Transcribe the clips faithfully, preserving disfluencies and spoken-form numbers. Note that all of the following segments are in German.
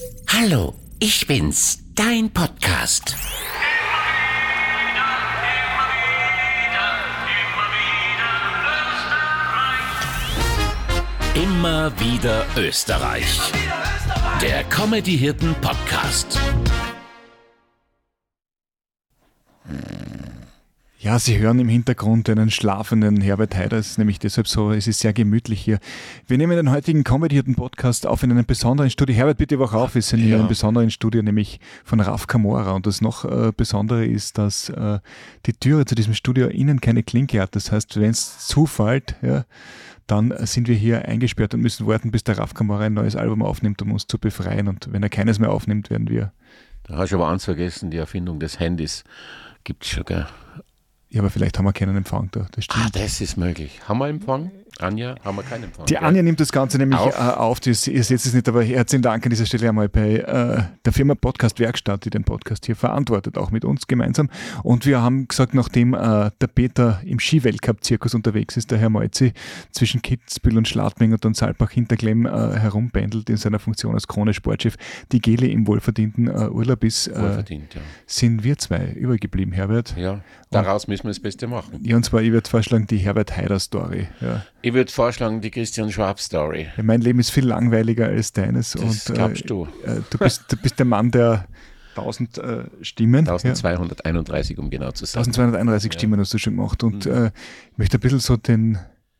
Hallo, ich bin's, dein Podcast. Immer wieder Österreich. Der Comedy-Hirten-Podcast. Ja, Sie hören im Hintergrund einen schlafenden Herbert Haider. Es ist nämlich deshalb so, es ist sehr gemütlich hier. Wir nehmen den heutigen Comedy-Hirten-Podcast auf in einem besonderen Studio. Herbert, bitte wach auf, wir sind ja. in einem besonderen Studio, nämlich von Raf Camora. Und das noch äh, Besondere ist, dass äh, die Türe zu diesem Studio innen keine Klinke hat. Das heißt, wenn es zufällt, ja, dann sind wir hier eingesperrt und müssen warten, bis der Raf Camora ein neues Album aufnimmt, um uns zu befreien. Und wenn er keines mehr aufnimmt, werden wir... Da hast du aber eins vergessen, die Erfindung des Handys gibt es schon, gell? Ja, aber vielleicht haben wir keinen Empfang da. Das stimmt. Ah, das ist möglich. Haben wir Empfang? Anja, haben wir keinen Empfang? Die gell? Anja nimmt das Ganze nämlich auf. Äh, auf. Das, ihr seht es nicht, aber herzlichen Dank an dieser Stelle einmal bei äh, der Firma Podcast Werkstatt, die den Podcast hier verantwortet, auch mit uns gemeinsam. Und wir haben gesagt, nachdem äh, der Peter im Skiweltcup-Zirkus unterwegs ist, der Herr Malzi zwischen Kitzbühel und Schladming und dann Saalbach-Hinterklemm äh, herumpendelt in seiner Funktion als Krone-Sportchef, die Geli im wohlverdienten äh, Urlaub ist, äh, Wohlverdient, ja. sind wir zwei übergeblieben, Herbert. Ja, daraus und, müssen wir das Beste machen. Ja, und zwar, ich würde vorschlagen, die Herbert Haider-Story. Ja. Ich würde vorschlagen, die Christian Schwab-Story. Ja, mein Leben ist viel langweiliger als deines. Das und, glaubst äh, du. Äh, du, bist, du bist der Mann der tausend äh, Stimmen. eintausendzweihunderteinunddreißig, um genau zu sagen. eintausendzweihunderteinunddreißig ja. Stimmen hast du schon gemacht. Und mhm. äh, ich möchte ein bisschen so den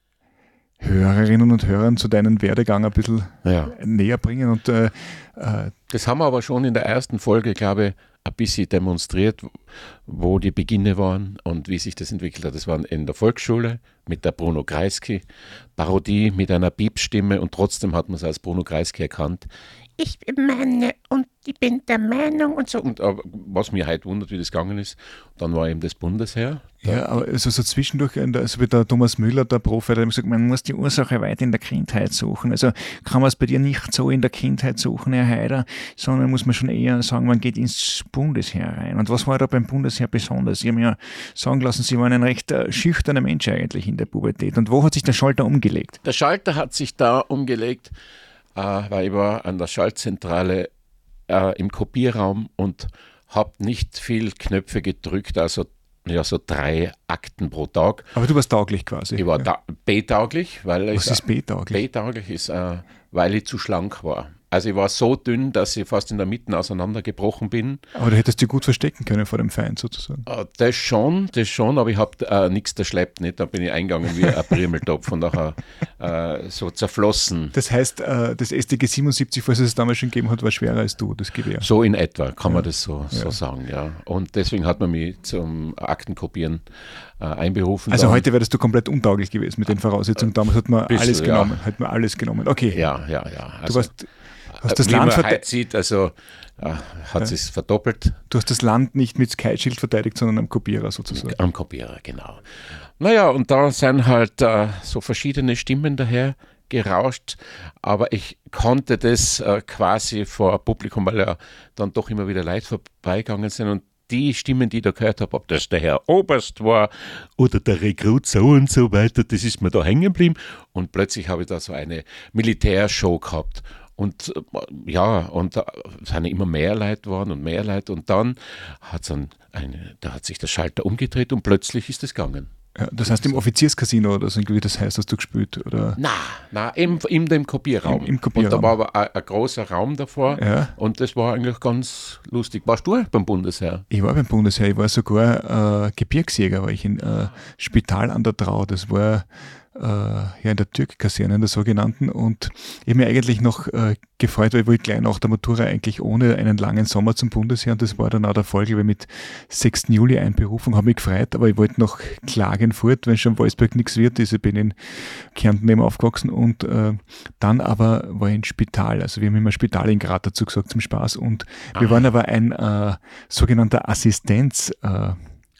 Hörerinnen und Hörern zu deinem Werdegang ein bisschen ja. näher bringen. Und, äh, äh, das haben wir aber schon in der ersten Folge, glaube ich, ein bisschen demonstriert, wo die Beginne waren und wie sich das entwickelt hat. Das war in der Volksschule mit der Bruno Kreisky Parodie mit einer Piepstimme und trotzdem hat man es als Bruno Kreisky erkannt. Ich meine und ich bin der Meinung und so. Und uh, was mir heute wundert, wie das gegangen ist, dann war eben das Bundesheer. Ja, aber also so zwischendurch, also wie der Thomas Müller, der Profi, der hat gesagt, man muss die Ursache weit in der Kindheit suchen. Also kann man es bei dir nicht so in der Kindheit suchen, Herr Haider, sondern muss man schon eher sagen, man geht ins Bundesheer rein. Und was war da beim Bundesheer besonders? Sie haben ja sagen lassen, Sie waren ein recht äh, schüchterner Mensch eigentlich in der Pubertät. Und wo hat sich der Schalter umgelegt? Der Schalter hat sich da umgelegt, äh, weil ich war an der Schaltzentrale äh, im Kopierraum und habe nicht viel Knöpfe gedrückt, also ja, so drei Akten pro Tag. Aber du warst tauglich quasi. Ich war ja. da, B-tauglich, weil Was ich, ist B-tauglich? B-tauglich ist, äh, weil ich zu schlank war. Also ich war so dünn, dass ich fast in der Mitte auseinandergebrochen bin. Aber du hättest dich gut verstecken können vor dem Feind sozusagen. Äh, das schon, das schon, aber ich habe äh, nichts verschleppt, nicht? Da bin ich eingegangen wie ein Primeltopf und nachher äh, so zerflossen. Das heißt, äh, das S T G siebenundsiebzig, falls es es damals schon gegeben hat, war schwerer als du, das Gewehr. So in etwa, kann ja. man das so, so ja. sagen, ja. Und deswegen hat man mich zum Aktenkopieren äh, einberufen. Also dann. heute wärst du komplett untauglich gewesen mit den Voraussetzungen. Damals hat man Bisschen, alles genommen. Ja. Hat man alles genommen. Okay. Ja, ja, ja. Also, du warst, hast das wie Land man verte- heute sieht, also äh, hat ja. es verdoppelt. Du hast das Land nicht mit Sky-Schild verteidigt, sondern am Kopierer sozusagen. Am Kopierer, genau. Naja, und da sind halt äh, so verschiedene Stimmen daher gerauscht, aber ich konnte das äh, quasi vor Publikum, weil ja dann doch immer wieder Leute vorbeigegangen sind und die Stimmen, die ich da gehört habe, ob das der Herr Oberst war oder der Rekrut so und so weiter, das ist mir da hängen geblieben und plötzlich habe ich da so eine Militärshow gehabt. Und ja, und da sind immer mehr Leute geworden und mehr Leute und dann hat dann eine, da hat sich der Schalter umgedreht und plötzlich ist es gegangen. Ja, das heißt im Offizierscasino oder so, wie das heißt, hast du gespielt? Oder? Na, na, im, in dem Kopierraum. Im, im Kopierraum. Und da war aber ein, ein großer Raum davor ja. und das war eigentlich ganz lustig. Warst du beim Bundesheer? Ich war beim Bundesheer, ich war sogar äh, Gebirgsjäger, war ich in äh, Spital an der Trau, das war äh, ja in der Türk-Kaserne, in der sogenannten, und ich habe mir eigentlich noch äh, gefreut, weil ich wollte gleich nach der Matura eigentlich ohne einen langen Sommer zum Bundesheer und das war dann auch der Folge, weil mit sechsten Juli Einberufung, habe mich gefreut, aber ich wollte noch Klagenfurt, wenn schon Wolfsburg nichts wird, ich bin in Kärnten eben aufgewachsen und äh, dann aber war ich in Spital, also wir haben immer Spital in Graz dazu gesagt zum Spaß und wir waren aber ein äh, sogenannter Assistenz äh,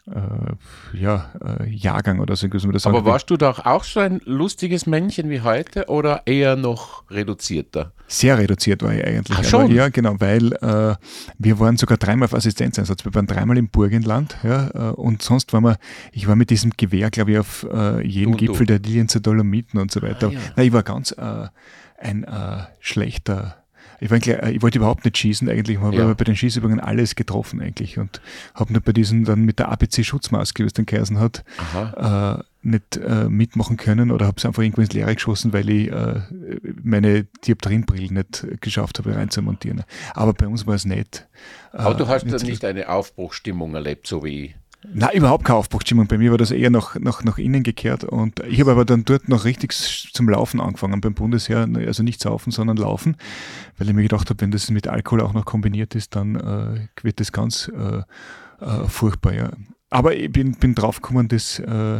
Äh, ja, äh, Jahrgang oder so. Das Aber warst du doch auch so ein lustiges Männchen wie heute oder eher noch reduzierter? Sehr reduziert war ich eigentlich. Ach, schon? Aber, ja, genau, weil äh, wir waren sogar dreimal auf Assistenzeinsatz. Wir waren dreimal im Burgenland ja, äh, und sonst waren wir, ich war mit diesem Gewehr, glaube ich, auf äh, jedem du, Gipfel du. der Lilienzer Dolomiten und so weiter. Ah, ja. Nein, ich war ganz äh, ein äh, schlechter ich, war gleich, ich wollte überhaupt nicht schießen eigentlich, ich habe Ja. aber bei den Schießübungen alles getroffen eigentlich und habe nur bei diesen dann mit der A B C-Schutzmaske, wie es dann geheißen hat, äh, nicht äh, mitmachen können oder habe es einfach irgendwo ins Leere geschossen, weil ich äh, meine Dioptrienbrille nicht geschafft habe reinzumontieren. Aber bei uns war es nicht. Aber du äh, hast nicht dann so- nicht eine Aufbruchsstimmung erlebt, so wie ich. Nein, überhaupt keine Aufbruchsstimmung. Bei mir war das eher nach, nach, nach innen gekehrt und ich habe aber dann dort noch richtig s- zum Laufen angefangen beim Bundesheer, also nicht saufen, sondern laufen, weil ich mir gedacht habe, wenn das mit Alkohol auch noch kombiniert ist, dann äh, wird das ganz äh, äh, furchtbar. Ja. Aber ich bin, bin draufgekommen, dass äh,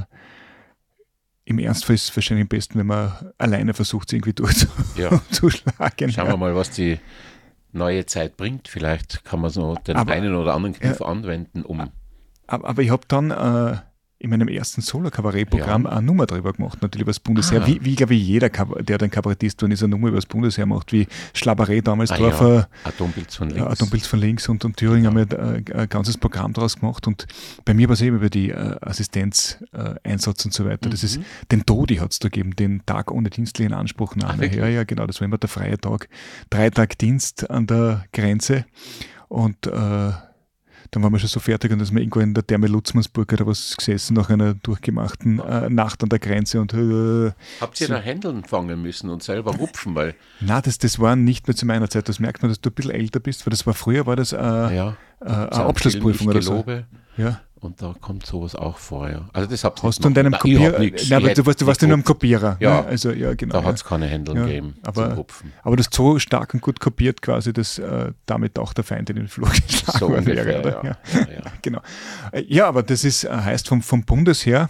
im Ernstfall ist es wahrscheinlich am besten, wenn man alleine versucht, es irgendwie Ja. durchzuschlagen. Schauen wir mal, was die neue Zeit bringt. Vielleicht kann man so den Aber- einen oder anderen Kniff anwenden, um. Aber, aber ich habe dann äh, in meinem ersten Solo-Kabarett-Programm Ja. eine Nummer drüber gemacht, natürlich über das Bundesheer. Ah. Wie, wie glaube ich, jeder, Kab- der ein Kabarettist war, ist eine Nummer über das Bundesheer macht, wie Schlaberé damals, Ah, Dorfer, ja. Atompilz von links. äh, Atompilz von links und, und Thüringen haben wir ein, ein ganzes Programm daraus gemacht. Und bei mir war es eben über die äh, Assistenzeinsatz äh, Einsatz und so weiter. Das ist, den Todi hat es da gegeben, den Tag ohne dienstlichen Ach, Anspruchnahme. wirklich? ja, ja, genau, das war immer der freie Tag. Drei Tage Dienst an der Grenze und äh, dann waren wir schon so fertig und dass wir irgendwo in der Therme Lutzmannsburg oder was gesessen nach einer durchgemachten äh, Nacht an der Grenze und äh, Habt ihr so- da Händeln fangen müssen und selber rupfen, weil na, das, das war nicht mehr zu meiner Zeit. Das merkt man, dass du ein bisschen älter bist, weil das war früher war das äh, ja, äh, eine Abschlussprüfung oder so. Gelobe, Ja. und da kommt sowas auch vor. Ja. Also das habt ihr Hast du in nicht deinem gemacht. Nein, ich Kopierer, hab nix. nein, aber Ich du warst, du hätt warst ja nur am nicht Kopierer. Ja. Ne? Also, ja, genau. Da ja. hat es keine Händeln Ja, gegeben aber- zum Rupfen. Aber das so stark und gut kopiert quasi, dass äh, damit auch der Feind in den Flug geschlagen So worden ungefähr, wäre. Oder? ja. Ja. Ja, ja. Genau. Äh, Ja, aber das ist, äh, heißt vom, vom Bundesheer,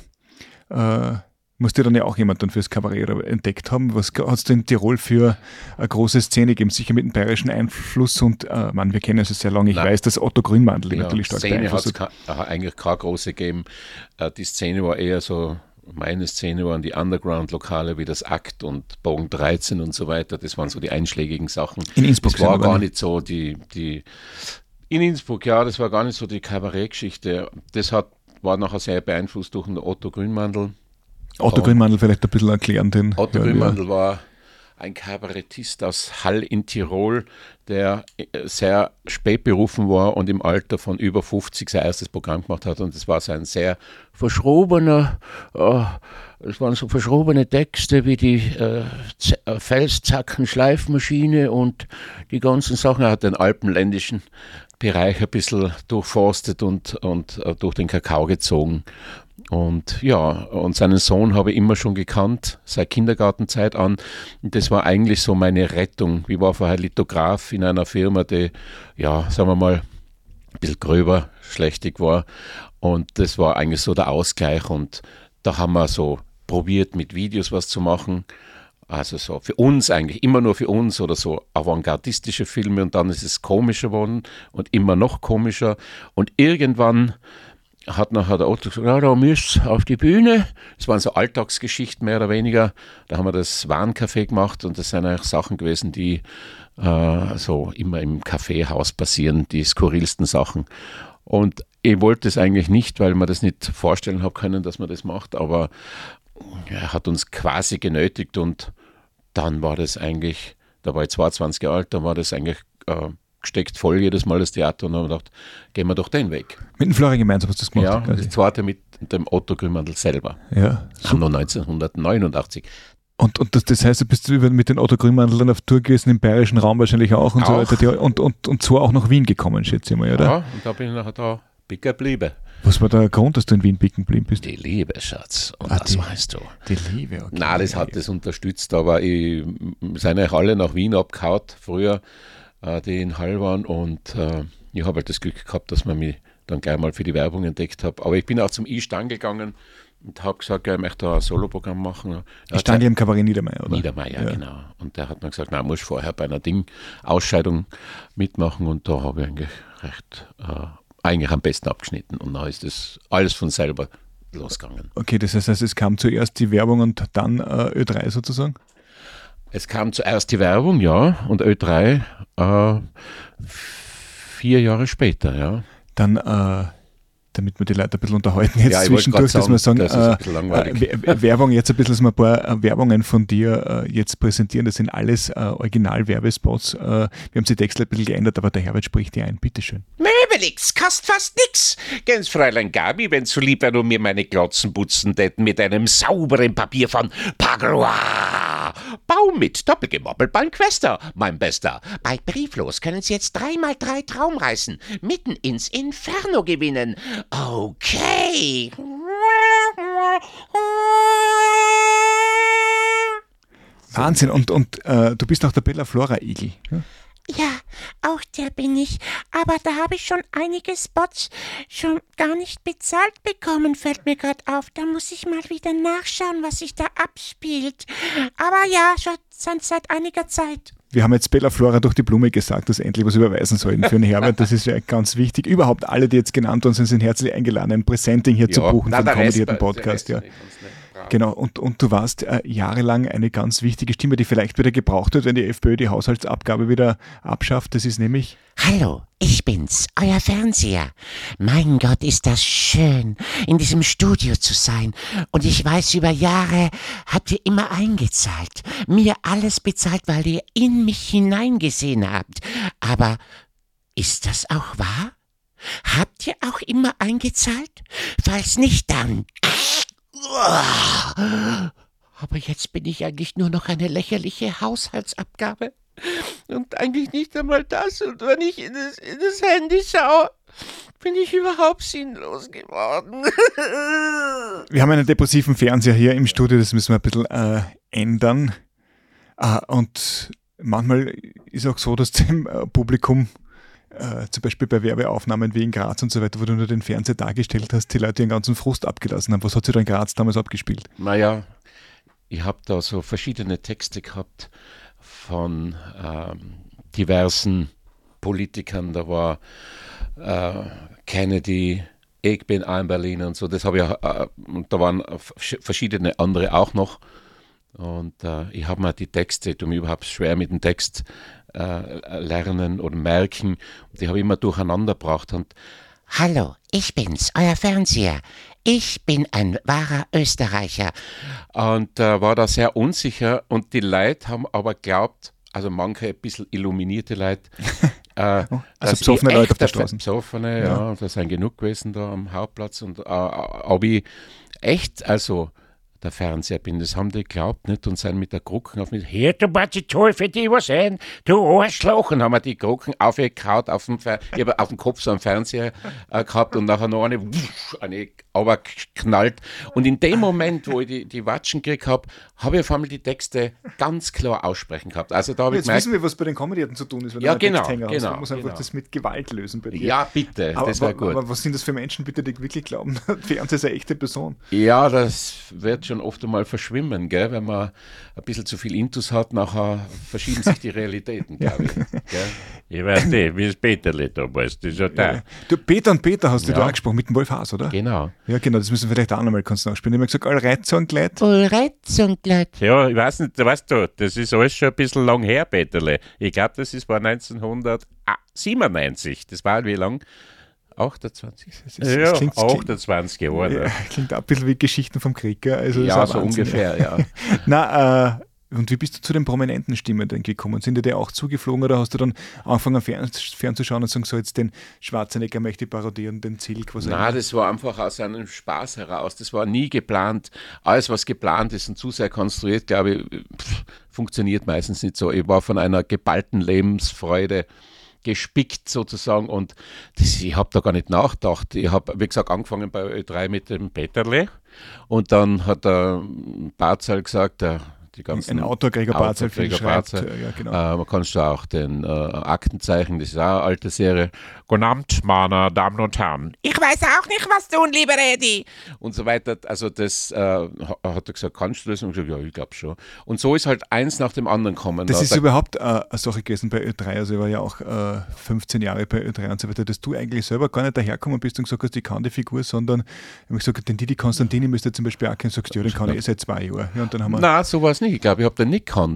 äh, musste dann ja auch jemand dann fürs Kabarett entdeckt haben. Was hat es denn in Tirol für eine große Szene gegeben? Sicher mit dem bayerischen Einfluss und, äh, man, wir kennen es ja lange, ich Nein. weiß, dass Otto Grünmandl Ja, natürlich stark Szene hat beeinflusst es hat. eigentlich keine große gegeben. Äh, Die Szene war eher so, meine Szene waren die Underground-Lokale wie das Akt und Bogen dreizehn und so weiter. Das waren so die einschlägigen Sachen. In Innsbruck Das war sind wir gar dann. nicht so die, die, in Innsbruck, ja, das war gar nicht so die Kabarettgeschichte. Das hat, war nachher sehr beeinflusst durch den Otto Grünmandl. Otto Oh. Grünmandl vielleicht ein bisschen erklären. Den, Otto ja, Grünmandl war ein Kabarettist aus Hall in Tirol, der äh, sehr spät berufen war und im Alter von über fünfzig sein erstes Programm gemacht hat. Und es war sein sehr verschrobener, äh, es waren so verschrobene Texte wie die äh, Z- äh, Felszacken-Schleifmaschine und die ganzen Sachen. Er hat den alpenländischen Bereich ein bisschen durchforstet und, und äh, durch den Kakao gezogen. Und ja, und seinen Sohn habe ich immer schon gekannt, seit Kindergartenzeit an. Und das war eigentlich so meine Rettung. Ich war vorher Lithograf in einer Firma, die, ja, sagen wir mal, ein bisschen gröber, schlechtig war. Und das war eigentlich so der Ausgleich. Und da haben wir so probiert, mit Videos was zu machen. Also so für uns eigentlich, immer nur für uns oder so avantgardistische Filme. Und dann ist es komischer geworden und immer noch komischer. Und irgendwann hat nachher der Otto gesagt, ja, da müsst ihr auf die Bühne. Es waren so Alltagsgeschichten mehr oder weniger. Da haben wir das Warncafé gemacht und das sind eigentlich Sachen gewesen, die äh, so immer im Kaffeehaus passieren, die skurrilsten Sachen. Und ich wollte es eigentlich nicht, weil man das nicht vorstellen habe können, dass man das macht, aber er hat uns quasi genötigt und dann war das eigentlich, da war ich zweiundzwanzig Jahre alt, dann war das eigentlich äh, gesteckt voll jedes Mal das Theater und dann haben wir gedacht, gehen wir doch den Weg. Mit dem Florian gemeinsam hast du das gemacht. Ja, und quasi. das zweite mit dem Otto Grünmandl selber. Ja, Anno neunzehnhundertneunundachtzig. Und, und das, das heißt, du bist über- mit den Otto Grünmandl dann auf Tour gewesen, im bayerischen Raum wahrscheinlich auch und so Auch. weiter. Die- Und, und, und zwar auch nach Wien gekommen, schätze ich mal, oder? Ja, und da bin ich nachher da bicken geblieben. Was war der Grund, dass du in Wien bicken geblieben bist? Die Liebe, Schatz. Und Ah, das die- weißt du. Die Liebe, okay. Nein, das hat das unterstützt, aber ich sind eigentlich alle nach Wien abgehauen, früher, äh, die in Hall waren. Und äh, ich habe halt das Glück gehabt, dass man mich dann gleich mal für die Werbung entdeckt hat. Aber ich bin auch zum I-Stang gegangen und habe gesagt, ja, ich möchte da ein Soloprogramm machen. Ich stand hier im Kabarett Niedermeyer, oder? Niedermeyer, genau. Und der hat mir gesagt, nein, musst vorher bei einer Ding-Ausscheidung mitmachen. Und da habe ich eigentlich recht, äh, eigentlich am besten abgeschnitten. Und dann ist das alles von selber losgegangen. Okay, das heißt, es kam zuerst die Werbung und dann äh, Ö drei sozusagen? Es kam zuerst die Werbung, ja, und Ö drei äh, vier Jahre später, ja. Dann, äh, damit wir die Leute ein bisschen unterhalten jetzt Ja, ich zwischendurch, wollte dass gerade wir sagen, sagen, das ist ein bisschen äh, langweilig. äh, Werbung, jetzt ein bisschen, dass wir ein paar äh, Werbungen von dir äh, jetzt präsentieren. Das sind alles äh, Original-Werbespots. Äh, wir haben die Texte ein bisschen geändert, aber der Herbert spricht dir ein. Bitteschön. Möbelix, kostet fast nix. Gell's, Fräulein Gabi, wenn's so lieb wär, um mir meine Glotzen putzen täten mit einem sauberen Papier von Pagroa. Baum mit doppelgemoppelt beim Quester, mein Bester. Bei Brieflos können Sie jetzt dreimal drei Traumreisen mitten ins Inferno gewinnen. Okay. Wahnsinn. Und, und äh, du bist auch der Bella Flora-Igel. Ja? Ja, auch der bin ich. Aber da habe ich schon einige Spots schon gar nicht bezahlt bekommen, fällt mir gerade auf. Da muss ich mal wieder nachschauen, was sich da abspielt. Aber ja, schon seit, seit einiger Zeit. Wir haben jetzt Bella Flora durch die Blume gesagt, dass endlich was überweisen sollten für den Herbert. Das ist ja ganz wichtig. Überhaupt alle, die jetzt genannt worden sind, sind herzlich eingeladen, ein Presenting hier Ja, zu buchen na, vom der Rest- Comedy der Podcast. Rest Ja. ist nicht ganz nett. Genau, und, und du warst äh, jahrelang eine ganz wichtige Stimme, die vielleicht wieder gebraucht wird, wenn die FPÖ die Haushaltsabgabe wieder abschafft. Das ist nämlich... Hallo, ich bin's, euer Fernseher. Mein Gott, ist das schön, in diesem Studio zu sein. Und ich weiß, über Jahre habt ihr immer eingezahlt. Mir alles bezahlt, weil ihr in mich hineingesehen habt. Aber ist das auch wahr? Habt ihr auch immer eingezahlt? Falls nicht, dann... Aber jetzt bin ich eigentlich nur noch eine lächerliche Haushaltsabgabe. Und eigentlich nicht einmal das. Und wenn ich in das, in das Handy schaue, bin ich überhaupt sinnlos geworden. Wir haben einen depressiven Fernseher hier im Studio, das müssen wir ein bisschen äh, ändern. Äh, und manchmal ist auch so, dass dem äh, Publikum, äh, zum Beispiel bei Werbeaufnahmen wie in Graz und so weiter, wo du nur den Fernseher dargestellt hast, die Leute ihren ganzen Frust abgelassen haben. Was hat sich da in Graz damals abgespielt? Naja, ich habe da so verschiedene Texte gehabt von ähm, diversen Politikern. Da war äh, Kennedy, ich bin ein Berliner und so. Das habe ich, äh, und da waren verschiedene andere auch noch. Und äh, ich habe mir die Texte, tue mir überhaupt schwer mit dem Text äh, lernen oder merken. Die habe ich immer durcheinander gebracht. Und Hallo, ich bin's, euer Fernseher. Ich bin ein wahrer Österreicher. Und äh, war da sehr unsicher und die Leute haben aber glaubt, also manche ein bisschen illuminierte Leute, äh, also dass besoffene ich Leute auf der echter Straße. Besoffene, Ja. ja, da sind genug gewesen da am Hauptplatz und äh, ob ich echt, also der Fernseher bin, das haben die geglaubt nicht und sind mit der Krucken auf mich, hier, du Batschitol, für die was sehen, du Arschloch, und haben wir die Krucken aufgekaut auf dem, Fer- ich hab auf dem Kopf so einen Fernseher äh, gehabt und nachher noch eine, wusch, eine aber knallt. Und in dem Moment, wo ich die, die Watschen gekriegt habe, habe ich auf einmal die Texte ganz klar aussprechen gehabt. Also da habe ich Jetzt gemerkt, wissen wir, was bei den Comedianten zu tun ist, wenn Ja, du einen genau, Texthänger hast. genau, Man muss einfach genau. das mit Gewalt lösen bei dir. ja bitte, aber, das wäre aber, gut. aber was sind das für Menschen, bitte, die wirklich glauben, der Fernseher ist eine echte Person? Ja, das wird schon oft einmal verschwimmen, gell? Wenn man ein bisschen zu viel Intus hat, nachher verschieben sich die Realitäten, glaube ich. Gell? Ich weiß nicht, wie das Peterle damals, das ist ja da. Du, Peter und Peter hast du Ja. da angesprochen, mit dem Wolf Haas, oder? Genau. Ja, genau, das müssen wir vielleicht auch nochmal kurz nachspielen. Ich habe gesagt, Allreit so ein Kleid. Ulreiz und Gleit. Ja, ich weiß nicht, weißt du, das ist alles schon ein bisschen lang her, Peterle. Ich glaube, das ist, war neunzehnhundertsiebenundneunzig. Das war wie lang? achtundzwanzig? Das ist- Ja, das klingt- achtundzwanzig Jahre. Ja, klingt auch ein bisschen wie Geschichten vom Krieg, gell? Also das Ja, ist so ein Wahnsinn. ungefähr, ja. Na, äh, und wie bist du zu den prominenten Stimmen denn gekommen? Sind dir die auch zugeflogen oder hast du dann angefangen fern, fernzuschauen und sagen, so jetzt den Schwarzenegger möchte ich parodieren, den Zilk, was Nein, das war einfach aus einem Spaß heraus. Das war nie geplant. Alles, was geplant ist und zu sehr konstruiert, glaube ich, pff, funktioniert meistens nicht so. Ich war von einer geballten Lebensfreude gespickt sozusagen und das, ich habe da gar nicht nachgedacht. Ich habe, wie gesagt, angefangen bei Ö drei mit dem Peterle? und dann hat der Barzal gesagt, der die ganzen ein Autor, Gregor Barzal, viel Gregor schreibt. Barzal. äh, Ja, genau. Äh, man kannst du auch den äh, Aktenzeichen, das ist auch eine alte Serie, Guten Abend, meine Damen und Herren. Ich weiß auch nicht, was tun, lieber Edi. und so weiter. Also das äh, ha- hat er gesagt, kannst du das? Und ich gesagt, ja, ich glaube schon. Und so ist halt eins nach dem anderen kommen. Das Da ist sagt- überhaupt äh, eine Sache gewesen bei Ö drei, also ich war ja auch äh, fünfzehn Jahre bei Ö drei und so weiter, dass du eigentlich selber gar nicht daherkommen bist und gesagt hast, ich kann die Figur, sondern ich habe gesagt, den Didi Konstantini müsste zum Beispiel auch kennen, sagst du, ja, den kann ich eh seit zwei Jahren. Ja, und dann haben wir, Nein, so war es nicht. Ich glaube, ich habe den nicht gekannt.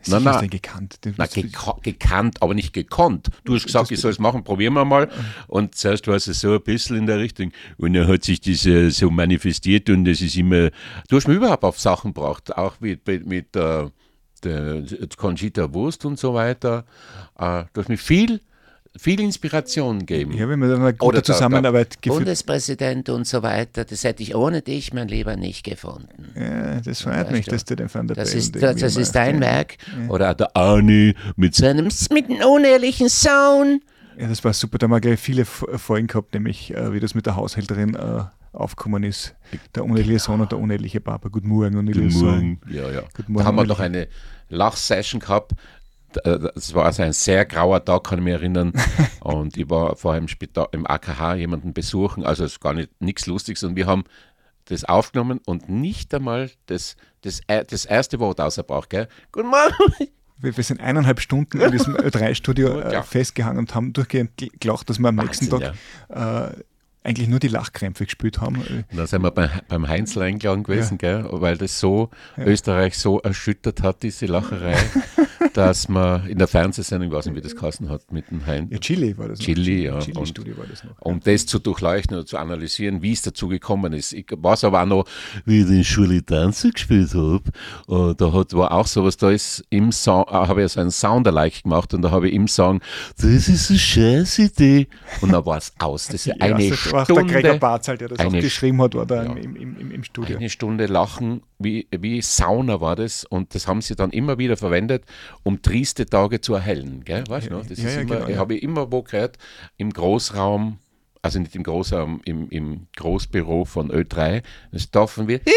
Sicher nein. hast du ihn gekannt. Den- Na, geka- gekannt, aber nicht gekonnt. Du hast gesagt, ich soll es machen, probieren wir mal. Und zuerst war es so ein bisschen in der Richtung. Und dann hat sich das äh, so manifestiert und es ist immer. Du hast mich überhaupt auf Sachen gebracht, auch mit, mit, mit äh, der Conchita Wurst und so weiter. Äh, du hast mir viel, viel Inspiration gegeben. Ich habe mit einer guten Oder der- Zusammenarbeit geführt. Bundespräsident und so weiter, das hätte ich ohne dich, mein Lieber, nicht gefunden. Ja, das freut Weißt mich, du, dass du den Van der Das Bellen ist, irgendwie das, das ist machst, dein ja. Werk. Oder auch der Arni mit seinem. Mit einem unehrlichen Sohn. Ja, das war super. Da haben wir gleich viele F- Folgen gehabt, nämlich äh, wie das mit der Haushälterin äh, aufgekommen ist. Der uneheliche Sohn und der uneheliche Papa. Guten Morgen, uneheliche Sohn. Ja, ja. Guten Da Morgen, haben wir noch uneheliche- eine Lachsession gehabt. Das war also ein sehr grauer Tag, kann ich mich erinnern. Und ich war vorher im, Spital, im A K H jemanden besuchen, also es ist gar nicht nichts Lustiges. Und wir haben das aufgenommen und nicht einmal das, das, das erste Wort ausgebracht. Gell? Guten Morgen! Wir, wir sind eineinhalb Stunden in diesem Ö drei Studio äh, Ja. festgehangen und haben durchgehend gel- gelacht, dass wir am nächsten Wahnsinn, Tag äh, eigentlich nur die Lachkrämpfe gespürt haben. Und dann sind wir bei, beim Heinzl eingeladen gewesen, gell? Weil das so Österreich so erschüttert hat, diese Lacherei, dass man in der Fernsehsendung, ich weiß nicht, wie das geheißen hat, mit dem Heinz. Ja, Chili war das noch. Chili, ja. Chili-Studio war das noch. Um das zu durchleuchten und zu analysieren, wie es dazu gekommen ist. Ich weiß aber auch noch, wie ich den Schule Tanzen gespielt habe. Uh, da hat, war auch sowas, da ist im Song, uh, habe ich so einen Sound-alike gemacht und da habe ich im Song, das ist eine scheiß Idee. Und dann war es aus. Das ist Ja, eine das war auch der Gregor Stunde, Barzal, der das auch eine- geschrieben hat, war da Ja. im, im, im, im Studio. eine Stunde Lachen, wie, wie Sauna war das. Und das haben sie dann immer wieder verwendet, um triste Tage zu erhellen. Gell? Weißt du noch? Das Ja, ist ja, immer, genau, ich ja. habe immer wo gehört, im Großraum, also nicht im Großraum, im, im Großbüro von Ö drei, das dürfen wir.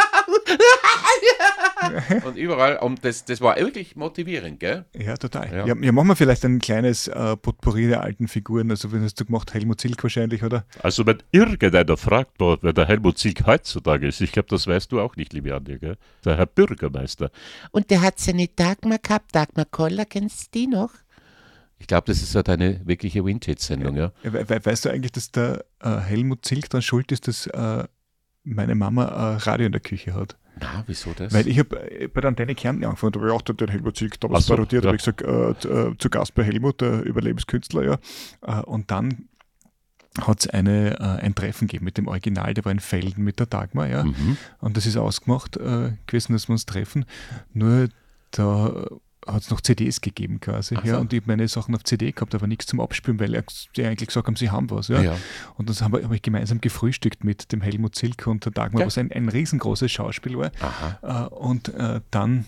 Und überall, und das, das war wirklich motivierend, gell? Ja, total. Ja. Ja. Ja, machen wir vielleicht ein kleines äh, Potpourri der alten Figuren. Also, wenn hast du gemacht, Helmut Zilk wahrscheinlich, oder? Also wenn irgendeiner fragt, wer der Helmut Zilk heutzutage ist, ich glaube, das weißt du auch nicht, liebe Anja, gell? Der Herr Bürgermeister. Und der hat seine Dagmar gehabt, Dagmar Koller, kennst du die noch? Ich glaube, das ist halt eine wirkliche Vintage-Sendung, ja. Ja, we we weißt du eigentlich, dass der äh, Helmut Zilk daran schuld ist, dass äh, meine Mama äh, Radio in der Küche hat? Na, wieso das? Weil ich habe äh, bei der Antenne Kärnten angefangen, da habe ich auch den Helmut Zilk damals Ach so, parodiert, ja. habe ich gesagt, äh, zu, äh, zu Gast bei Helmut, der Überlebenskünstler, ja. Äh, und dann hat es eine, äh, ein Treffen gegeben mit dem Original, der war in Felden mit der Dagmar, ja. Mhm. Und das ist ausgemacht äh, gewesen, dass wir uns treffen. Nur da hat es noch C Ds gegeben quasi. Ach Ja, so. und ich habe meine Sachen auf C D gehabt, aber nichts zum Abspielen, weil er- die eigentlich gesagt haben, sie haben was. Ja. Ja. Und das habe hab ich gemeinsam gefrühstückt mit dem Helmut Zilk und der Dagmar, Ja. was ein, ein riesengroßes Schauspiel war. Aha. Äh, und äh, dann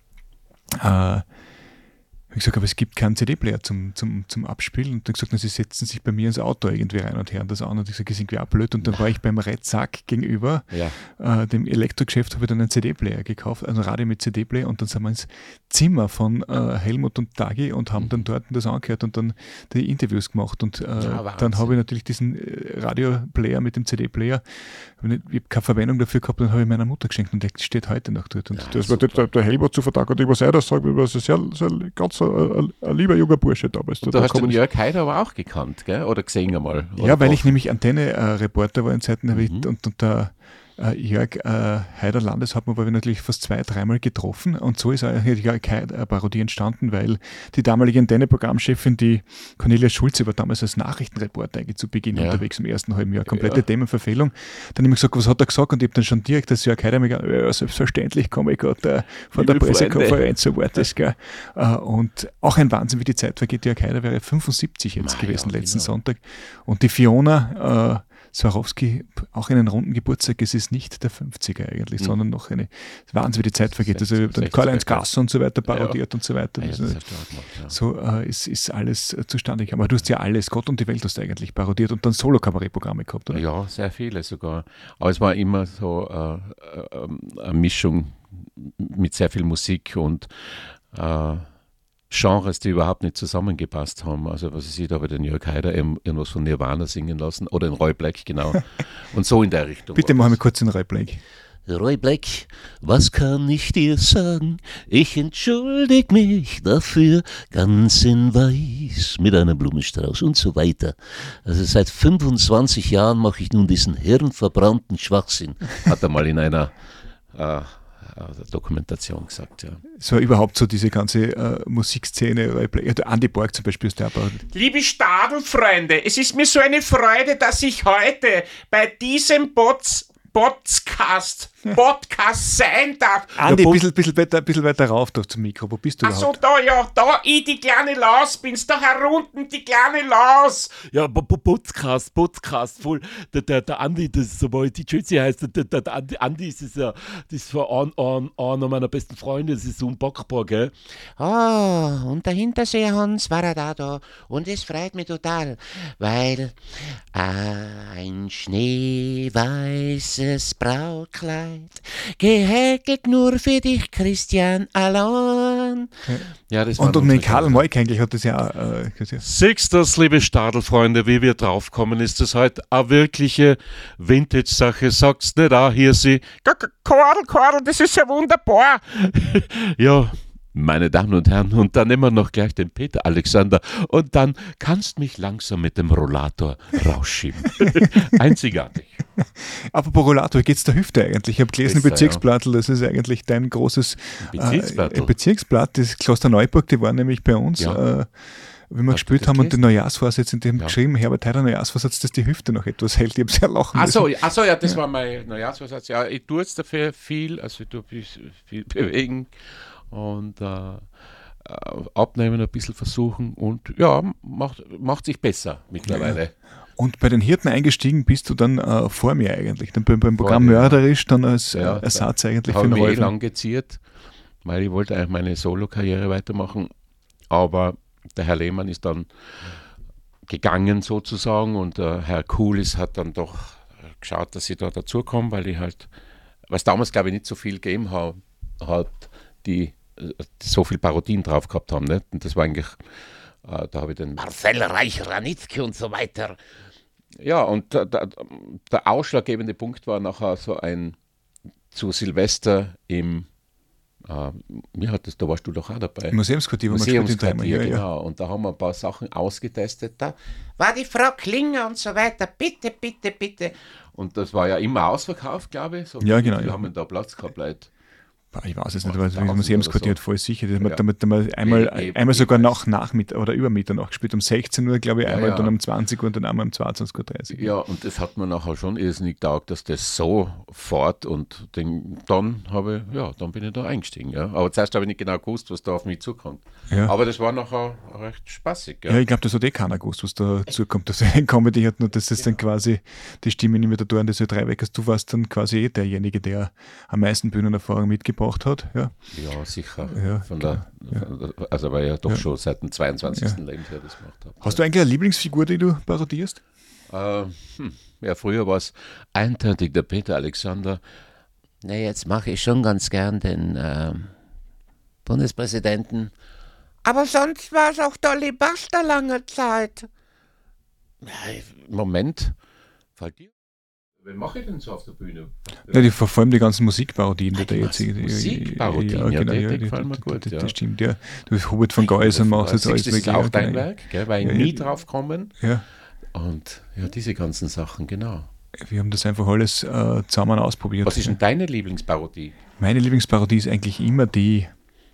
äh, habe ich gesagt, aber es gibt keinen C D-Player zum, zum, zum Abspielen. Und dann gesagt, na, sie setzen sich bei mir ins Auto irgendwie rein und her und das an. Und ich gesagt, das ist irgendwie auch blöd. Und dann war ich beim Red Sack gegenüber, Ja. äh, dem Elektrogeschäft, habe ich dann einen C D-Player gekauft, also ein Radio mit C D-Player. Und dann sind wir ins Zimmer von äh, Helmut und Dagi und haben dann dort das angehört und dann die Interviews gemacht. Und äh, Ja, Wahnsinn. dann habe ich natürlich diesen äh, Radio-Player mit dem C D-Player, ich habe keine Verwendung dafür gehabt, dann habe ich meiner Mutter geschenkt und der steht heute noch dort. Und Ja, das war super. der, der Helmut zu verdanken. Und ich muss auch das sagen, war ein sehr, sehr ganz ein, ein lieber junger Bursche damals. Und Da du hast kann den man- Jörg Haider aber auch gekannt, gell? Oder gesehen einmal? Oder ja, weil doch? ich nämlich Antenne-Reporter war in Zeiten habe ich- Mhm. und, und der äh, Jörg äh, Haider Landeshauptmann habe ich natürlich fast zwei, dreimal getroffen und so ist auch die Jörg Haider-Parodie entstanden, weil die damalige Antenne-Programmchefin, die Cornelia Schulze, war damals als Nachrichtenreporter eigentlich zu Beginn Ja. unterwegs im ersten halben Jahr, komplette Ja. Themenverfehlung. Dann habe ich gesagt, was hat er gesagt? Und ich habe dann schon direkt das Jörg Haider mir gesagt, ja, selbstverständlich komme ich gerade äh, von der Liebe Pressekonferenz so war das, gell. Äh, und auch ein Wahnsinn, wie die Zeit vergeht. Jörg Haider wäre fünfundsiebzig jetzt Ma, gewesen, ja, letzten genau. Sonntag. Und die Fiona äh, Swarovski, auch einen runden Geburtstag, es ist nicht der fünfziger eigentlich, Mhm. sondern noch eine, Wahnsinn, wie die Zeit vergeht. Also sechzig, dann Karl-Heinz sechzig, Gasser und so weiter parodiert und so weiter. Ah, ja, Das das ist- hast du auch gemacht, ja. so äh, ist, ist alles äh, zustande gekommen. Aber du hast ja alles, Gott und die Welt hast du eigentlich parodiert und dann Solo-Kabarettprogramme gehabt, oder? Ja, sehr viele sogar. Aber es war immer so äh, äh, eine Mischung mit sehr viel Musik und äh, Genres, die überhaupt nicht zusammengepasst haben. Also was ich sehe, da habe ich den Jörg Haider eben irgendwas von Nirvana singen lassen oder den Roy Black, genau. Und so in der Richtung. Bitte war machen wir das. kurz den Reibleck. Roy Black, was kann ich dir sagen? Ich entschuldige mich dafür, ganz in weiß, mit einem Blumenstrauß und so weiter. Also seit fünfundzwanzig Jahren mache ich nun diesen hirnverbrannten Schwachsinn. Hat er mal in einer äh, der Dokumentation gesagt, ja. So überhaupt so diese ganze äh, Musikszene, oder Andy Borg zum Beispiel ist der aber. Liebe Stadelfreunde, es ist mir so eine Freude, dass ich heute bei diesem Bots Podcast, Podcast sein darf. Andi, Ja, ein bisschen, bisschen, weiter, bisschen weiter rauf doch zum Mikro. Wo bist du Ach so, überhaupt? da, ja, da, ich die kleine Laus bin's, da herunten die kleine Laus. Ja, P- P- Podcast, Podcast, voll. Der, der, der Andi, das ist aber die Tschützi heißt, der, der, der Andi, Andi ist, ist ja, das ist ein, ein, einer meiner besten Freunde, das ist so ein Backbar, gell? Oh, und der Hinterseehans war er da, da. Und es freut mich total, weil ein schneeweißes Brautkleid, gehäkelt nur für dich, Christian, allein. Ja, das war Und, und mit unsere Karl Kinder. Moik eigentlich hat das ja auch äh, gesagt. Siehst das, liebe Stadelfreunde, wie wir draufkommen, ist das heute eine wirkliche Vintage-Sache. Sag's nicht auch, hier sie. Kordel, Kordel, das ist ja wunderbar. Ja, meine Damen und Herren, und dann nehmen wir noch gleich den Peter Alexander und dann kannst mich langsam mit dem Rollator rausschieben. Einzigartig. Apropos Rollator, wie geht's der Hüfte eigentlich? Ich habe gelesen, Besser, Bezirksblattl, das ist eigentlich dein großes Bezirksblattl? Äh, Bezirksblatt, das Klosterneuburg, die waren nämlich bei uns, Ja. äh, wie wir Hast gespielt du das haben und den gelesen? Neujahrsvorsatz, in dem Ja. geschrieben, Herbert Heider Neujahrsvorsatz, dass die Hüfte noch etwas hält. Ich habe sehr lachen Achso, müssen. ach so, ja, das war mein Neujahrsvorsatz. Ja, ich tue jetzt dafür viel, also ich tue bis- viel bewegen und äh, äh, abnehmen, ein bisschen versuchen und ja, macht, macht sich besser mittlerweile. Und bei den Hirten eingestiegen bist du dann äh, vor mir eigentlich, dann beim, beim Programm mir, ja. Mörderisch, dann als Ja, äh, Ersatz eigentlich Da für habe den ich mich eh Rolf. lang geziert, weil ich wollte eigentlich meine Solo-Karriere weitermachen, aber der Herr Lehmann ist dann gegangen sozusagen und der Herr Kulis hat dann doch geschaut, dass ich da dazukomme, weil ich halt, was damals glaube ich nicht so viel gegeben ha- hat, die äh, so viel Parodien drauf gehabt haben. Nicht? Und das war eigentlich, äh, da habe ich den Marcel Reich-Ranitzky und so weiter. Ja, und der, der, der ausschlaggebende Punkt war nachher so ein zu Silvester im, äh, wie hat das, da warst du doch auch dabei. Im Museumsquartier, wo wir gespielt haben. Museumsquartier, Ja, ja. genau. Und da haben wir ein paar Sachen ausgetestet. Da. War die Frau Klinger und so weiter. Bitte, bitte, bitte. Und das war ja immer ausverkauft, glaube ich. So Ja, wie genau, viele ja. haben da Platz gehabt, Leute? Boah, Ich weiß es nicht, Boah, aber das tausend Museumsquartier oder hat voll sicher. Das Ja. ja. damit, damit einmal, Ich- ich- einmal ich sogar weiß. nach Nachmittag oder über Mitternacht gespielt, um sechzehn Uhr, glaube ich, Ja, einmal ja. dann um zwanzig Uhr und dann einmal um zweiundzwanzig Uhr dreißig. Ja, und das hat mir nachher schon irrsinnig getaugt, dass das so fort und den, dann habe ich, ja, dann bin ich da eingestiegen. Ja. Aber zuerst habe ich nicht genau gewusst, was da auf mich zukommt. Ja. Aber das war nachher recht spaßig. Ja, Ja. ich glaube, das hat eh keiner gewusst, was da zukommt. Dass eine Comedy hat, nur dass das dann quasi die Stimme nicht mehr da tun, dass du drei weg hast. Du warst dann quasi eh derjenige, der am meisten Bühnenerfahrung mitgebracht hat. Ja. Ja, sicher. Ja, von der, von der, also weil ich ja doch Ja. schon seit dem zweiundzwanzigsten Lebensjahr das gemacht habe. Hast du eigentlich eine Lieblingsfigur, die du parodierst? Äh, hm, ja, früher war es eindeutig der Peter Alexander. Na, jetzt mache ich schon ganz gern den ähm, Bundespräsidenten. Aber sonst war es auch Dolly Buster lange Zeit. Ja, Moment, fällt dir? Wen mache ich denn so auf der Bühne? Ja, die, vor allem die ganzen Musikparodien, die da jetzt. Mas- Musikparodien, ja, genau, die- ja, die die- gefallen mir die- gut, die- ja. Das stimmt, ja. Du bist Hubert von Geusern, machst jetzt alles Das ist Mögliche. auch dein genau. Werk, gell, weil ich Ja, nie ja. drauf kommen. Ja, Und ja, diese ganzen Sachen, genau. wir haben das einfach alles äh, zusammen ausprobiert. Was ist denn deine Lieblingsparodie? Meine Lieblingsparodie ist eigentlich immer die,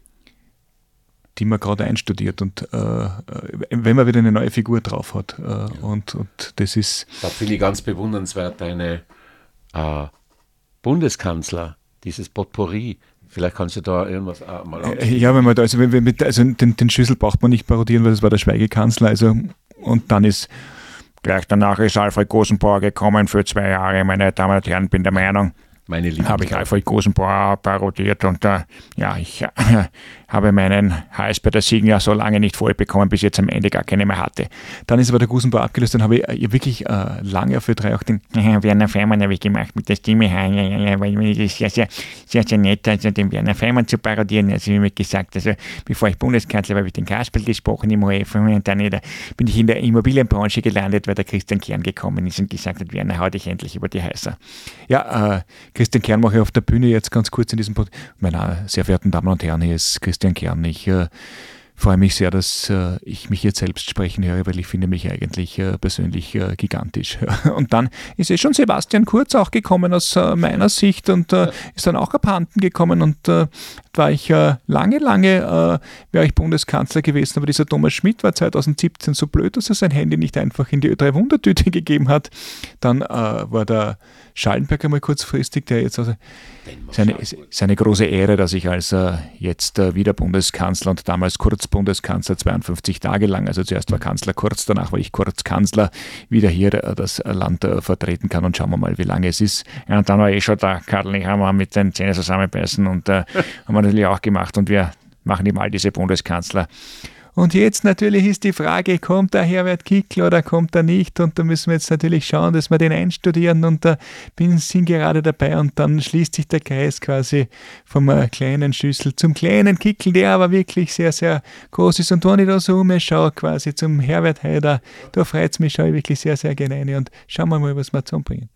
die man gerade einstudiert und äh, äh, wenn man wieder eine neue Figur drauf hat. Äh, und, und das ist, Da finde ich ganz bewundernswert deine äh, Bundeskanzler, dieses Potpourri. Vielleicht kannst du da irgendwas äh, mal äh, ja, wenn man da, also, wenn wir mit, also den, den Schüssel braucht man nicht parodieren, weil das war der Schweigekanzler. Also, und dann ist gleich danach ist Alfred Gosenbauer gekommen für zwei Jahre, meine Damen und Herren, bin der Meinung. meine Lieblings- Habe ich Alfred Gosenbauer parodiert und äh, ja, ich äh, habe meinen Hals bei der Siegen ja so lange nicht voll bekommen, bis jetzt am Ende gar keine mehr hatte. Dann ist aber der Gosenbauer abgelöst, dann habe ich äh, wirklich äh, lange für drei auch den äh, Werner Feimann habe ich gemacht mit der Stimme, ja, ja, ja, weil das ist sehr, sehr, sehr, sehr nett, also den Werner Feimann zu parodieren, also wie mir gesagt, also bevor ich Bundeskanzler war, habe ich den Kasperl gesprochen im O R F und dann in der, bin ich in der Immobilienbranche gelandet, weil der Christian Kern gekommen ist und gesagt hat, Werner, hau dich endlich über die Heißer. Ja, äh, Christian Kern mache ich auf der Bühne jetzt ganz kurz in diesem Podcast. Meine sehr verehrten Damen und Herren, hier ist Christian Kern. Ich äh, freue mich sehr, dass äh, ich mich jetzt selbst sprechen höre, weil ich finde mich eigentlich äh, persönlich äh, gigantisch. Und dann ist eh schon Sebastian Kurz auch gekommen aus äh, meiner Sicht und äh, ist dann auch abhanden gekommen und äh, war ich äh, lange, lange äh, wäre ich Bundeskanzler gewesen, aber dieser Thomas Schmidt war zwanzig siebzehn so blöd, dass er sein Handy nicht einfach in die Ö drei Wundertüte gegeben hat. Dann äh, war der Schallenberg einmal kurzfristig, der jetzt also seine, seine große Ehre, dass ich als äh, jetzt äh, wieder Bundeskanzler und damals Kurz-Bundeskanzler zweiundfünfzig Tage lang, also zuerst war Kanzler Kurz, danach war ich Kurz-Kanzler, wieder hier äh, das Land äh, vertreten kann und schauen wir mal, wie lange es ist. Ja, und dann war eh schon da, Karl, ich habe mit den Zähnen zusammenbeißen und äh, haben wir natürlich auch gemacht und wir machen eben all diese Bundeskanzler. Und jetzt natürlich ist die Frage, kommt der Herbert Kickl oder kommt er nicht? Und da müssen wir jetzt natürlich schauen, dass wir den einstudieren und da bin, sind gerade dabei und dann schließt sich der Kreis quasi vom äh, kleinen Schüssel zum kleinen Kickl, der aber wirklich sehr, sehr groß ist. Und wenn ich da so umschaue, quasi zum Herbert Haider, da freut es mich, schaue ich wirklich sehr, sehr gerne rein und schauen wir mal, was wir zusammenbringen.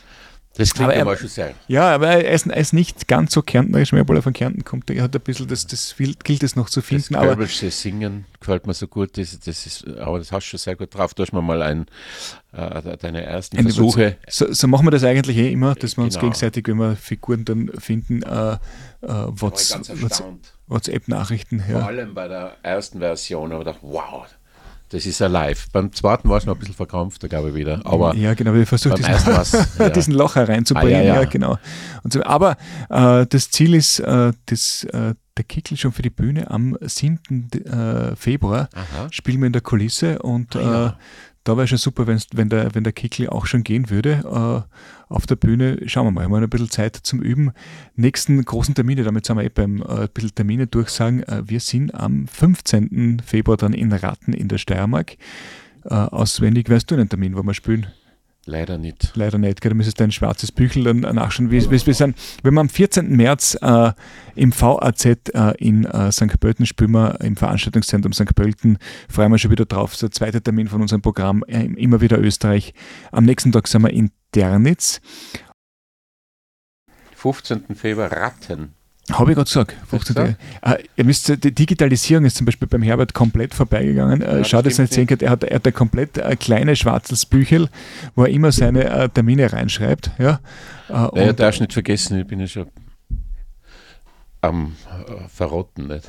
Das klingt aber aber er, schon sehr. Ja, aber er ist, er ist nicht ganz so kärntnerisch, obwohl er von Kärnten kommt. Er hat ein bisschen, das, das gilt es noch zu finden. Das aber Körbelsche Singen gefällt mir so gut, das, das ist, aber das hast du schon sehr gut drauf. Du hast mir mal ein, äh, deine ersten Versuche. So, so machen wir das eigentlich eh immer, dass wir uns Genau. gegenseitig, wenn wir Figuren dann finden, äh, äh, What's, ganz What's, erstaunt. WhatsApp-Nachrichten. Vor Ja. allem bei der ersten Version, aber ich dachte, wow, das ist ja live. Beim zweiten war es noch ein bisschen verkrampfter, glaube ich, wieder. Aber ja, genau, wir versuchen beim diesen, ersten war's, ja. diesen Loch hereinzubringen. Ah, ja, ja. Ja, genau. Und so, aber äh, das Ziel ist, äh, das, äh, der Kickl schon für die Bühne am siebten äh, Februar Aha. spielen wir in der Kulisse und Ah, ja. äh, da wäre schon super, wenn's, wenn der, wenn der Kickl auch schon gehen würde äh, auf der Bühne. Schauen wir mal, haben wir noch ein bisschen Zeit zum Üben. Nächsten großen Termine, damit sind wir eh beim äh, ein bisschen Termine durchsagen. Äh, wir sind am fünfzehnten Februar dann in Ratten in der Steiermark. Äh, auswendig weißt du einen Termin, wo wir spielen? Leider nicht. Leider nicht, gell? Da müsstest du ein schwarzes Büchel dann nachschauen. Wie, wie, wir sind, wenn wir am vierzehnten März äh, im V A Z äh, in äh, Sankt Pölten spielen wir, im Veranstaltungszentrum Sankt Pölten, freuen wir schon wieder drauf. Das ist der zweite Termin von unserem Programm, äh, immer wieder Österreich. Am nächsten Tag sind wir in Dernitz. fünfzehnten Februar Ratten. Habe ich gerade gesagt. fünfzehnten Äh, ihr wisst, die Digitalisierung ist zum Beispiel beim Herbert komplett vorbeigegangen. Äh, Ja, Schade, dass ihr nicht sehen könnt, er hat, er hat ein komplett äh, kleines schwarzes Büchel, wo er immer seine äh, Termine reinschreibt. Ja, äh, Naja, und- darfst nicht vergessen, ich bin ja schon am äh, Verrotten, nicht?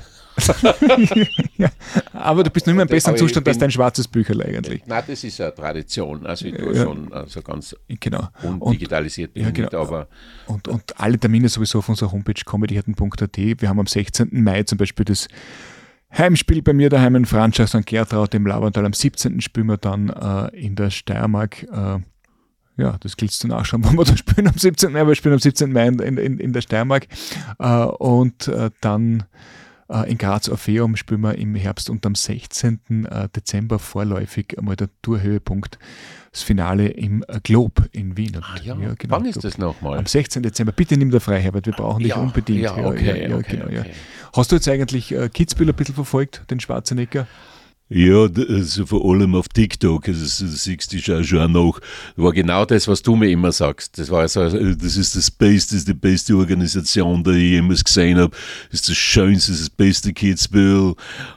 ja, aber du bist noch immer im Und- besseren aber ich Zustand als bin- dein schwarzes Büchel eigentlich. Nein, das ist ja Tradition. Also ich tue Ja. schon also ganz Genau. Und, undigitalisiert bin ja, ich genau. nicht, aber und, und alle Termine sowieso auf unserer Homepage comedyherden punkt a t. Wir haben am sechzehnten Mai zum Beispiel das Heimspiel bei mir daheim in Franschach Sankt Gertraud im Labertal. Am siebzehnten spielen wir dann äh, in der Steiermark. Äh, ja, das gilt zu nachschauen, wann wir da spielen am siebzehnten Mai. Wir spielen am siebzehnten Mai in, in, in der Steiermark. Äh, und äh, dann äh, in Graz Orpheum spielen wir im Herbst und am sechzehnten Dezember vorläufig einmal der Tourhöhepunkt, das Finale im äh, Globe in Wien. Und, ah, ja, genau, wann ist Globe. das nochmal? Am sechzehnten Dezember. Bitte nimm da frei, Herbert, wir brauchen dich Ja, unbedingt. ja, okay, okay, genau, ja. okay. Hast du jetzt eigentlich äh, Kitzbühel ein bisschen verfolgt, den Schwarzenegger? Ja, d- also vor allem auf TikTok, also das das siehst du ja schon noch. Das war genau das, was du mir immer sagst. Das war also, Das ist das Beste, das ist die beste Organisation, die ich jemals gesehen habe. Das ist das Schönste, das ist das beste Kitzbühel.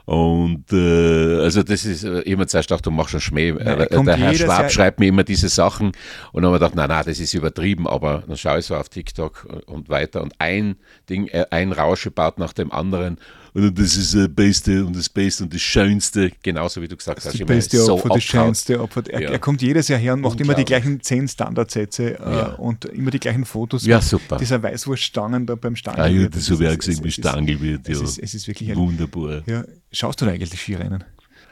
Und äh, also das ist, äh, ich habe mir zuerst gedacht, du machst einen Schmäh. Nein, Äh, kommt der Herr jedes Schwab Jahr- schreibt mir immer diese Sachen und dann habe ich gedacht, nein, nein, das ist übertrieben, aber dann schaue ich so auf TikTok und weiter und ein Ding, äh, ein Rauschebaut nach dem anderen. und das ist das Beste und das Beste und das Schönste. Genauso wie du gesagt hast. Das ich beste meine, so Opfer, das abgehauen. schönste Opfer. Er, Ja. er kommt jedes Jahr her und macht immer die Unglaublich. gleichen zehn Standardsätze äh, Ja. und immer die gleichen Fotos. Ja, mit super. Dieser Weißwurststangen da beim Stangen. Ah ja, wird. das habe ich auch ist- gesehen, es wie ist- Stange wird. Ja. Es ist, es ist wirklich ein, Wunderbar. ja. Schaust du da eigentlich Skirennen?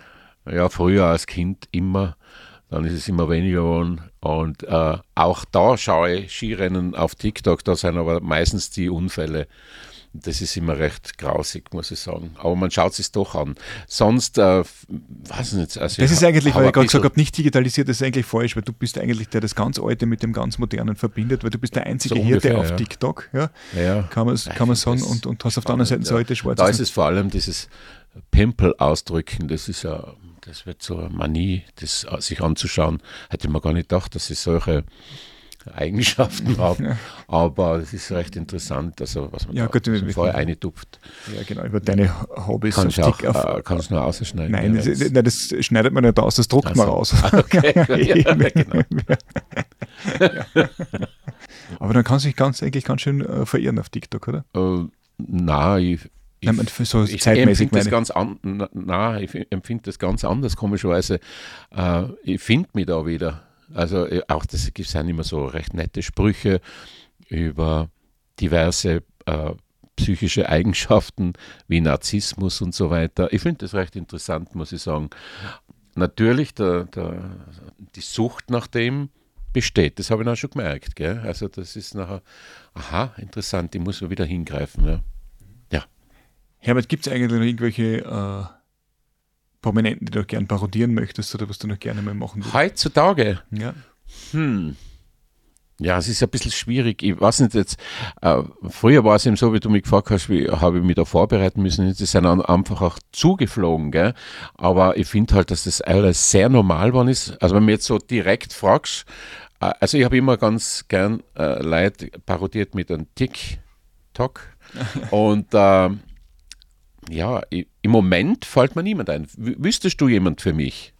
Ja, früher als Kind immer. Dann ist es immer weniger geworden. Und äh, auch da schaue ich Skirennen auf TikTok. Da sind aber meistens die Unfälle. Das ist immer recht grausig, muss ich sagen. Aber man schaut es doch an. Sonst, äh, weiß ich nicht. Also Das ich ist eigentlich, hab weil ein ich gerade bisschen- gesagt habe, nicht digitalisiert, das ist eigentlich falsch, weil du bist eigentlich der, der das ganz Alte mit dem ganz Modernen verbindet, weil du bist der einzige So Hirte ungefähr, auf ja. TikTok, ja, Ja. kann man, Ja, kann man ich sagen, find das und, und hast auf der anderen Seite so ja. alte schwarze. Da ist es vor allem dieses Pimpel ausdrücken, das ist ja, das wird so eine Manie, das sich anzuschauen. Hätte man gar nicht gedacht, dass es solche Eigenschaften haben. Ja. Aber es ist recht interessant, also was man ja, da gut, so vorher eintupft. Ja, genau, über deine Hobbys. Kannst du auch, auf, äh, kannst nur ausschneiden. Nein, das, nein, das schneidet man nicht aus, das druckt also, man raus. Okay, ja, genau. Ja. Aber dann kann sich ganz, eigentlich ganz schön äh, verirren auf TikTok, oder? Äh, nein, ich, ich, nein, so ich empfinde das ganz an, na, ich empfinde das ganz anders, komischerweise. Äh, ich finde mich da wieder. Also auch das sind immer so recht nette Sprüche über diverse äh, psychische Eigenschaften wie Narzissmus und so weiter. Ich finde das recht interessant, muss ich sagen. Natürlich, der, der, die Sucht nach dem besteht, das habe ich auch schon gemerkt. Gell? Also das ist nachher, aha, interessant, ich muss mal wieder hingreifen. Ja. ja. Herbert, gibt es eigentlich noch irgendwelche äh, Prominenten, die du gerne parodieren möchtest oder was du noch gerne mal machen würdest? Heutzutage? Ja. Hm. Ja, es ist ein bisschen schwierig. Ich weiß nicht jetzt, äh, früher war es eben so, wie du mich gefragt hast, wie habe ich mich da vorbereiten müssen. Jetzt ist es einfach auch zugeflogen, gell? Aber ich finde halt, dass das alles sehr normal geworden ist. Also wenn du mich jetzt so direkt fragst, äh, also ich habe immer ganz gern äh, Leute parodiert mit einem TikTok und äh, ja, ich, im Moment fällt mir niemand ein. W- wüsstest du jemand für mich?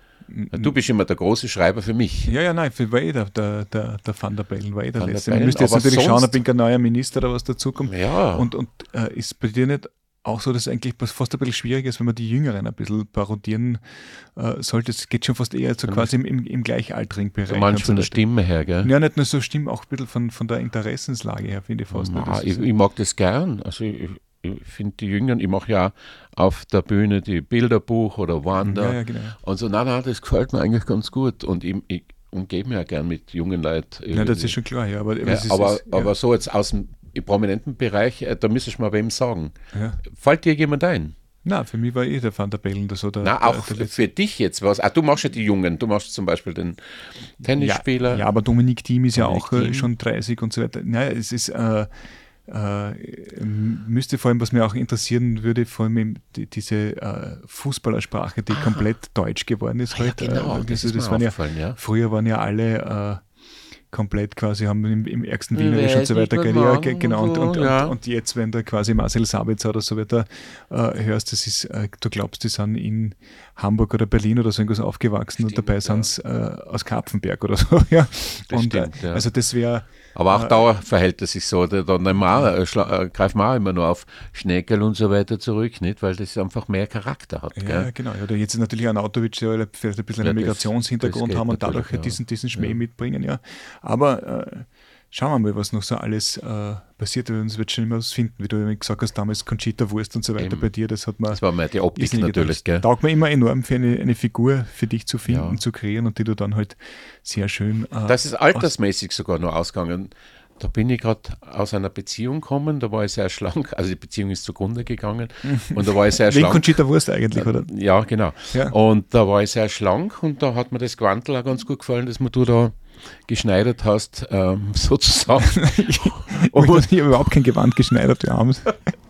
Du bist immer der große Schreiber für mich. Ja, ja, nein, für war eh der, der, der, der Van der Bellen, war eh der Van der Letzte. Bellen, Man müsste jetzt aber natürlich sonst- schauen, ob ein neuer Minister oder was dazukommt. Ja. Und, und äh, ist bei dir nicht auch so, dass es eigentlich fast ein bisschen schwierig ist, wenn man die Jüngeren ein bisschen parodieren äh, sollte? Es geht schon fast eher so quasi im, im, im gleichaltrigen Bereich. Du meinst und von der so weiter. Stimme her, gell? Ja, nicht nur so Stimmen, auch ein bisschen von, von der Interessenslage her, finde ich fast. Na, Das ich, ist- ich mag das gern. Also ich, ich finde die Jüngeren, ich mache ja auf der Bühne die Bilderbuch oder Wanda Ja, ja, genau. und so, nein, nein, das gefällt mir eigentlich ganz gut und ich, ich umgebe mich ja gern mit jungen Leuten. Ja, das ist schon klar, ja. Aber, Ja, es ist, aber, ist, ja. aber so jetzt aus dem prominenten Bereich, äh, da müsstest du mal wem sagen. Ja. Fällt dir jemand ein? Nein, für mich war eh der Van der Bellen das so der, Na, der, auch der letzte- für dich jetzt was. Ah, du machst ja die Jungen, du machst zum Beispiel den Tennisspieler. Ja, ja, aber Dominik Thiem ist Dominik ja auch äh, Thiem. schon dreißig und so weiter. Naja, es ist, äh, äh, müsste vor allem, was mir auch interessieren würde, vor allem eben die, diese äh, Fußballersprache, die komplett deutsch geworden ist. Ah, ja, halt, genau, äh, das also, ist mir waren ja, aufgefallen, ja. Früher waren ja alle äh, komplett quasi, haben im, im ärgsten Wienerisch Weiß und so weiter ich, gell, was ja, machen ge- genau, und, und und, so, ja. und, und jetzt, wenn du quasi Marcel Sabitzer oder so weiter äh, hörst, das ist, äh, du glaubst, die sind in Hamburg oder Berlin oder so irgendwas aufgewachsen und Stimmt, dabei ja. sind sie äh, aus Kapfenberg oder so. Ja. Das und, stimmt, äh, ja. Also das wäre Aber auch Äh, da verhält es sich so, da, da nehmen wir auch, äh, schla- äh, greifen wir auch immer nur auf Schneckel und so weiter zurück, nicht? Weil das einfach mehr Charakter hat. ja, Gell? genau. Ja, oder jetzt ist natürlich ein Autowitsch, der vielleicht ein bisschen Ja, einen das- Migrationshintergrund das geht haben und dadurch natürlich, ja. diesen, diesen Schmäh Ja. mitbringen, ja. Aber äh, schauen wir mal, was noch so alles äh, passiert. Uns wird schon immer was finden, wie du ja gesagt hast, damals Conchita Wurst und so weiter Eben. bei dir, das hat man. Das war mal die Optik irrsinnig natürlich. gedacht. Gell? Taugt mir immer enorm für eine, eine Figur für dich zu finden, Ja. zu kreieren und die du dann halt sehr schön. Äh, Das ist altersmäßig sogar noch ausgegangen. Da bin ich gerade aus einer Beziehung gekommen, da war ich sehr schlank, also die Beziehung ist zugrunde gegangen und da war ich sehr wegen schlank. Conchita Wurst eigentlich, oder? Ja, genau. Ja. Und da war ich sehr schlank und da hat mir das Quantel auch ganz gut gefallen, dass mir du da geschneidert hast, ähm, sozusagen. ich ich habe überhaupt kein Gewand geschneidert, wir haben es.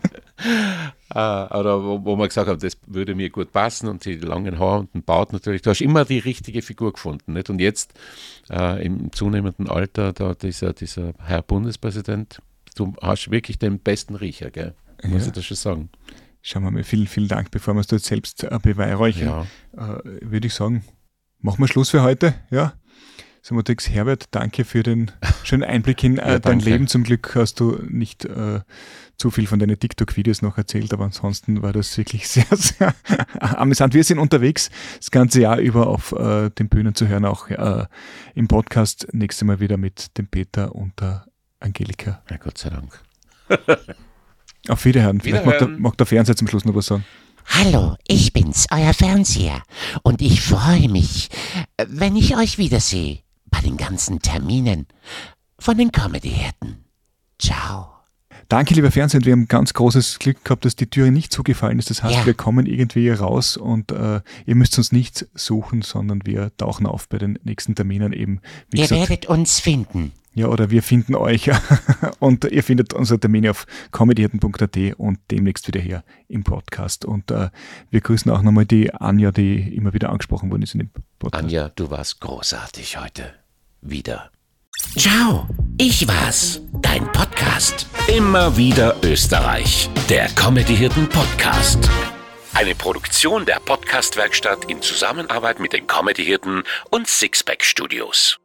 Äh, oder wo, wo man gesagt hat, das würde mir gut passen und die langen Haare und den Bart natürlich. Du hast immer die richtige Figur gefunden. Nicht? Und jetzt äh, im zunehmenden Alter, da dieser, dieser Herr Bundespräsident, du hast wirklich den besten Riecher, gell? Muss Ja. ich das schon sagen. Schauen wir mal, vielen, vielen Dank, bevor wir es dort selbst äh, beweihräuchern. Ja. Äh, würde ich sagen, machen wir Schluss für heute. Ja. Samotex Herbert, danke für den schönen Einblick in äh, Ja, dein danke. Leben. Zum Glück hast du nicht äh, zu viel von deinen TikTok-Videos noch erzählt, aber ansonsten war das wirklich sehr, sehr amüsant. Wir sind unterwegs, das ganze Jahr über auf äh, den Bühnen zu hören, auch äh, im Podcast. Nächstes Mal wieder mit dem Peter und der Angelika. Ja, Gott sei Dank. Auf Wiederhören. Vielleicht mag der, Wiederhören. mag der Fernseher zum Schluss noch was sagen. Hallo, ich bin's, euer Fernseher. Und ich freue mich, äh, wenn ich euch wiedersehe bei den ganzen Terminen von den Comedy-Hirten. Ciao. Danke, lieber Fernsehen. Wir haben ganz großes Glück gehabt, dass die Türe nicht zugefallen ist. Das heißt, Ja. wir kommen irgendwie hier raus und äh, ihr müsst uns nicht suchen, sondern wir tauchen auf bei den nächsten Terminen eben. Wie Ihr gesagt, werdet uns finden. ja, oder wir finden euch und ihr findet unsere Termine auf comedyhirten punkt at und demnächst wieder hier im Podcast. Und äh, wir grüßen auch nochmal die Anja, die immer wieder angesprochen worden ist in dem Podcast. Anja, du warst großartig heute. Wieder. Ciao, ich war's, dein Podcast. Immer wieder Österreich, der Comedy-Hirten Podcast. Eine Produktion der Podcast-Werkstatt in Zusammenarbeit mit den Comedy-Hirten und Sixpack Studios.